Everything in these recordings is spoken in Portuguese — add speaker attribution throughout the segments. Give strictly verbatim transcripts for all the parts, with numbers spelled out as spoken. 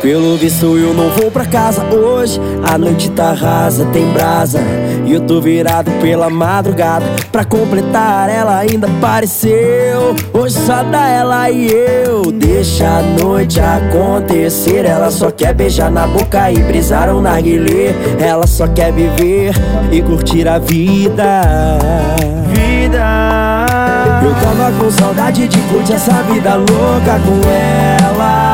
Speaker 1: Pelo visto eu não vou pra casa hoje. A noite tá rasa, tem brasa, e eu tô virado pela madrugada. Pra completar, ela ainda apareceu. Hoje só dá ela e eu. Deixa a noite acontecer. Ela só quer beijar na boca e brisar um narguilé. Ela só quer viver e curtir a vida. Vida. Eu tava com saudade de curtir essa vida louca com ela.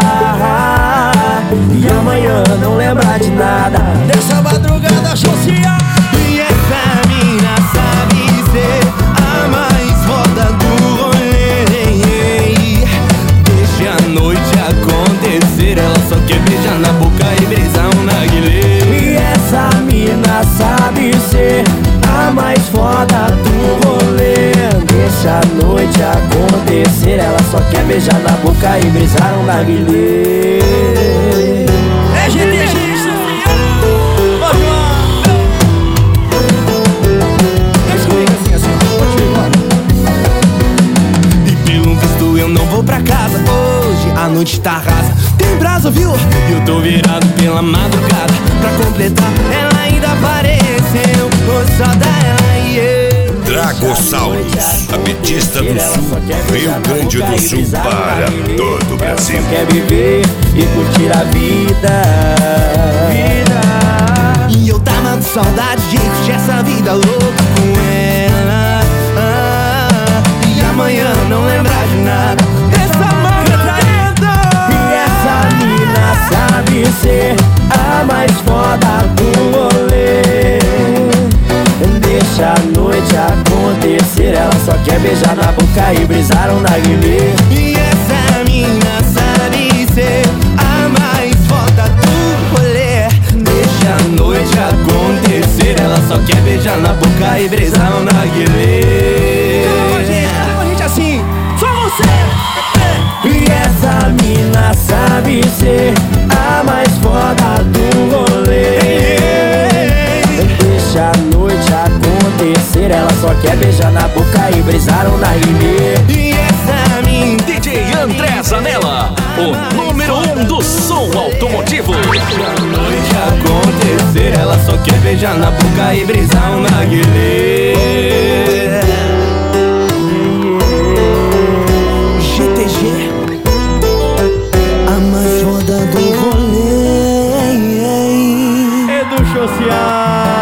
Speaker 1: E amanhã não lembrar de nada dessa madrugada social.
Speaker 2: E essa mina sabe ser a mais foda do rolê. Deixa a noite acontecer. Ela só quer beijar na boca e brisar um narguilé.
Speaker 1: E essa mina sabe ser a mais foda do rolê. Deixa a noite acontecer. Ela só quer beijar na boca e brisar um narguilé.
Speaker 2: É G T G. Deixa comigo assim, assim, e pelo visto eu não vou pra casa hoje. A noite tá rasa, tem brasa, viu? E eu tô virado pela madrugada. Pra completar, ela ainda apareceu. Hoje só dá ela e eu.
Speaker 3: Dragosaurus, a petista do sul, Rio Grande do Sul para todo o Brasil.
Speaker 1: Ela só quer viver e curtir a vida. Vida.
Speaker 2: E eu tava com saudade de curtir essa vida louca com ela. Ah, e amanhã não lembrar de nada dessa margarida.
Speaker 1: E essa mina sabe ser a mais foda do rolê. Deixa a noite acontecer. Ela só quer beijar na boca e brisar um narguilé.
Speaker 2: E essa mina sabe ser a mais foda do rolê. Deixa a noite acontecer. Ela só quer beijar na boca e brisar um narguilé. Canta com a gente, canta com a gente assim. Só você.
Speaker 1: E essa mina sabe ser a mais foda do rolê. Deixa a noite acontecer. Ela só quer beijar na boca e brisar um narguilé.
Speaker 2: E essa mina
Speaker 4: D J André Zanella, o número um do som automotivo.
Speaker 2: Deixa a noite acontecer. Ela só quer beijar na boca e brisar um narguilé. G T G, a mais foda do rolê.
Speaker 1: Edu Social.